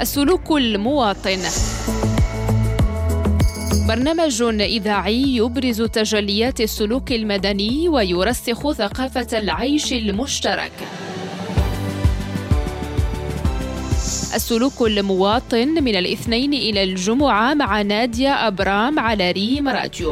السلوك المواطن، برنامج إذاعي يبرز تجليات السلوك المدني ويرسخ ثقافة العيش المشترك. السلوك المواطن من الاثنين إلى الجمعة مع نادية أبرام على ريم راديو.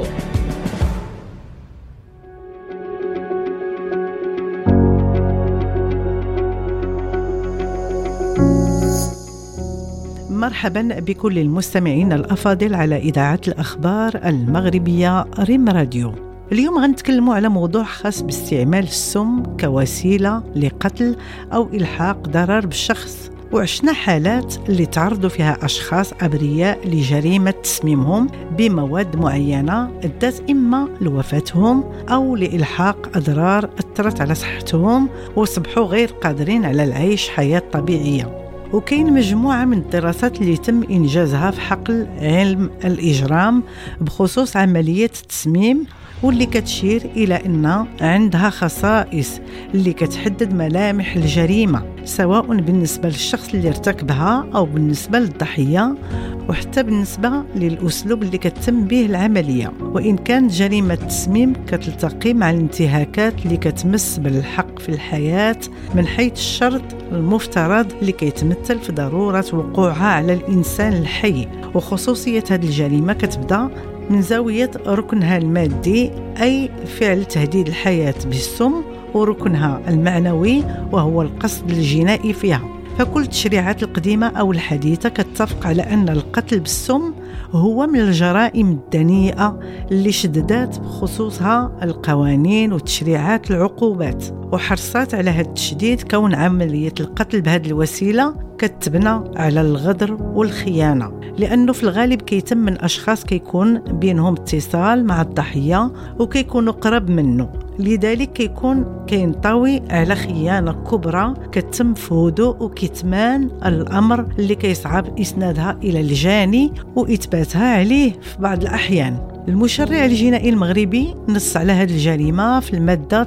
مرحبا بكل المستمعين الأفاضل على إذاعة الأخبار المغربية ريم راديو. اليوم غنتكلموا على موضوع خاص باستعمال السم كوسيلة لقتل أو إلحاق ضرر بالشخص، وعشنا حالات اللي تعرضوا فيها أشخاص أبرياء لجريمة تسميمهم بمواد معينة أدت إما لوفاتهم أو لإلحاق أضرار أثرت على صحتهم وصبحوا غير قادرين على العيش حياة طبيعية. وكاين مجموعة من الدراسات اللي تم إنجازها في حقل علم الإجرام بخصوص عملية التسميم، واللي كتشير إلى أن عندها خصائص اللي كتحدد ملامح الجريمة، سواء بالنسبة للشخص اللي ارتكبها أو بالنسبة للضحية، وحتى بالنسبة للأسلوب اللي كتم به العملية. وإن كانت جريمة التسميم كتلتقي مع الانتهاكات اللي كتمس بالحق في الحياة من حيث الشرط المفترض اللي كيتمثل في ضرورة وقوعها على الإنسان الحي. وخصوصية هذه الجريمة كتبدأ من زاوية ركنها المادي، أي فعل تهديد الحياة بالسم، وركنها المعنوي وهو القصد الجنائي فيها. فكل التشريعات القديمة أو الحديثة كتتفق على أن القتل بالسم هو من الجرائم الدنيئة اللي شددت بخصوصها القوانين وتشريعات العقوبات، وحرصت على هذا التشديد كون عملية القتل بهذه الوسيلة كتبنى على الغدر والخيانة، لأنه في الغالب كيتم من أشخاص كيكون بينهم اتصال مع الضحية وكيكونوا قرب منه، لذلك كيكون كينطوي على خيانة كبرى كتم في هدوء وكتمان الأمر اللي كيصعب إسنادها إلى الجاني وإثباتها عليه في بعض الأحيان. المشرع الجنائي المغربي نص على هذه الجريمة في المادة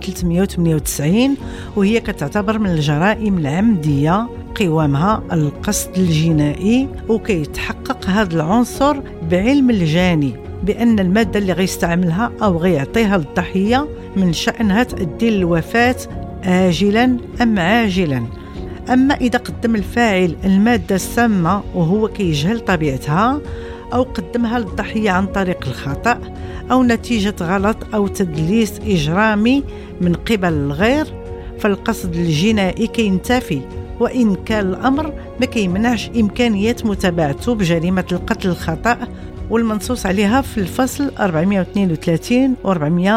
398، وهي كتعتبر من الجرائم العمدية قوامها القصد الجنائي، وكيتحقق هذا العنصر بعلم الجاني بأن المادة اللي غيستعملها أو غيعطيها للضحية من شأنها تؤدي للوفاة آجلا أم عاجلا. أما إذا قدم الفاعل المادة السامة وهو كيجهل طبيعتها، أو قدمها للضحية عن طريق الخطأ أو نتيجة غلط أو تدليس إجرامي من قبل الغير، فالقصد الجنائي كينتفي، وإن كان الأمر ما كيمنعش إمكانية متابعته بجريمة القتل الخطأ والمنصوص عليها في الفصل 432 و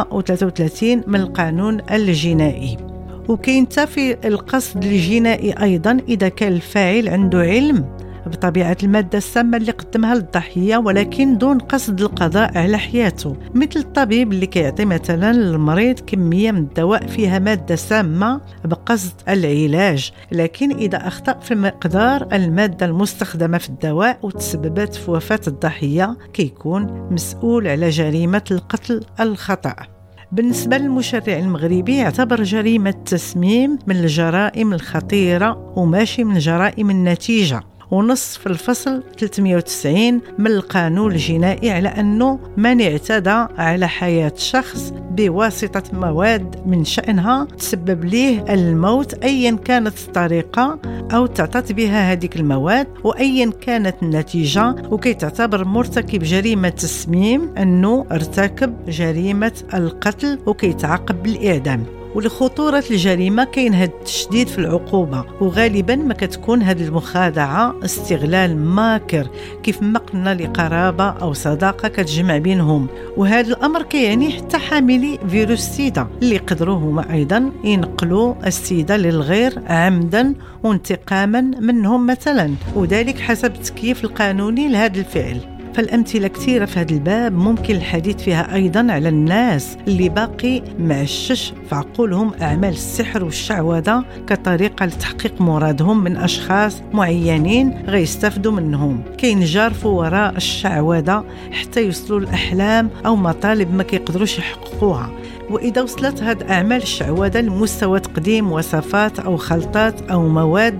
433 من القانون الجنائي. وكينتفي القصد الجنائي أيضا إذا كان الفاعل عنده علم بطبيعة المادة السامة اللي قدمها للضحية ولكن دون قصد القضاء على حياته، مثل الطبيب اللي كيعطي مثلا للمريض كمية من الدواء فيها مادة سامة بقصد العلاج، لكن إذا أخطأ في مقدار المادة المستخدمة في الدواء وتسببت في وفاة الضحية كيكون مسؤول على جريمة القتل الخطأ. بالنسبة للمشرع المغربي يعتبر جريمة التسميم من الجرائم الخطيرة وماشي من جرائم النتيجة، ونص في الفصل 390 من القانون الجنائي على أنه من اعتدى على حياة شخص بواسطة مواد من شأنها تسبب ليه الموت أيا كانت الطريقة أو تعطت بها هذه المواد وأيا كانت النتيجة، وكي تعتبر مرتكب جريمة تسميم أنه ارتكب جريمة القتل وكي تعاقب بالإعدام. ولخطورة الجريمة كاين هذا التشديد في العقوبة، وغالبا ما كتكون هذه المخادعة استغلال ماكر كيف ما قلنا لقرابة أو صداقة كتجمع بينهم، وهذا الأمر كيعني حتى حاملي فيروس السيدا اللي يقدروا هما أيضا ينقلوا السيدا للغير عمدا وانتقاما منهم مثلا، وذلك حسب التكييف القانوني لهذا الفعل. فالأمثلة كثيرة في هذا الباب ممكن الحديث فيها أيضا على الناس اللي باقي معشش في عقولهم أعمال السحر والشعوذة كطريقة لتحقيق مرادهم من أشخاص معينين غيستفدوا منهم، كينجرفوا وراء الشعوذة حتى يوصلوا الأحلام أو مطالب ما كيقدروش يحققوها. وإذا وصلت هذه أعمال الشعوذة لمستوى تقديم وصفات أو خلطات أو مواد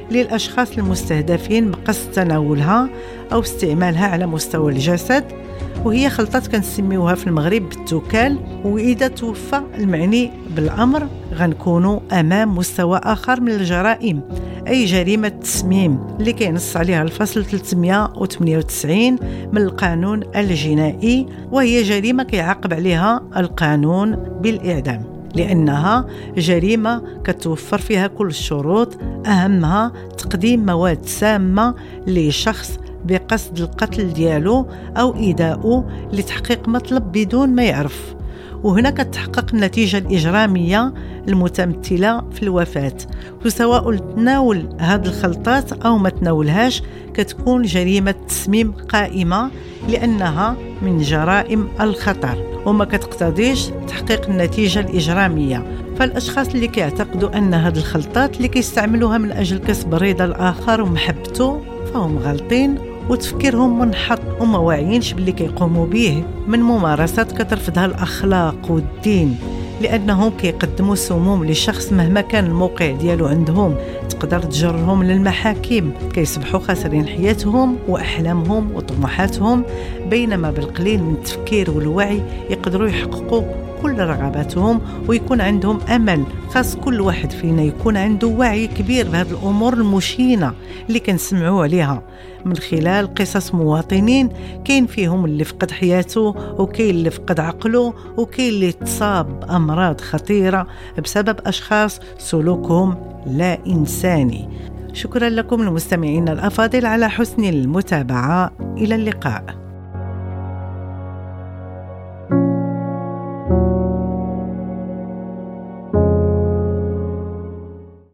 للأشخاص المستهدفين بقصد تناولها أو استعمالها على مستوى الجسد، وهي خلطات كنسميوها في المغرب بالتوكال. وإذا توفى المعني بالأمر غنكونوا أمام مستوى آخر من الجرائم، أي جريمة تسميم اللي كينص عليها الفصل 398 من القانون الجنائي، وهي جريمة كيعاقب عليها القانون بالإعدام، لأنها جريمة كتوفر فيها كل الشروط، أهمها تقديم مواد سامة لشخص بقصد القتل ديالو أو إيذاؤه لتحقيق مطلب بدون ما يعرف. وهنا كتحقق النتيجة الإجرامية المتمثلة في الوفاة، وسواء تناول هذه الخلطات أو ما تناولهاش كتكون جريمة تسميم قائمة، لأنها من جرائم الخطر وما كتقتضيش تحقيق النتيجة الإجرامية. فالأشخاص اللي كيعتقدوا أن هذه الخلطات اللي كيستعملوها من أجل كسب رضا الآخر ومحبته فهم غالطين، وتفكيرهم منحط وما واعيينش باللي كيقوموا به من ممارسات كترفضها الأخلاق والدين، لأنهم كيقدموا سموم لشخص مهما كان الموقع ديالو عندهم تقدر تجرهم للمحاكم، كيصبحوا خاسرين حياتهم وأحلامهم وطموحاتهم، بينما بالقليل من التفكير والوعي يقدروا يحققوا كل رغباتهم ويكون عندهم أمل. خاص كل واحد فينا يكون عنده وعي كبير بهذه الأمور المشينة اللي كنسمعوا عليها من خلال قصص مواطنين، كاين فيهم اللي فقد حياته وكاين اللي فقد عقله وكاين اللي تصاب بأمراض خطيرة بسبب أشخاص سلوكهم لا إنساني. شكرا لكم المستمعين الأفاضل على حسن المتابعة، إلى اللقاء.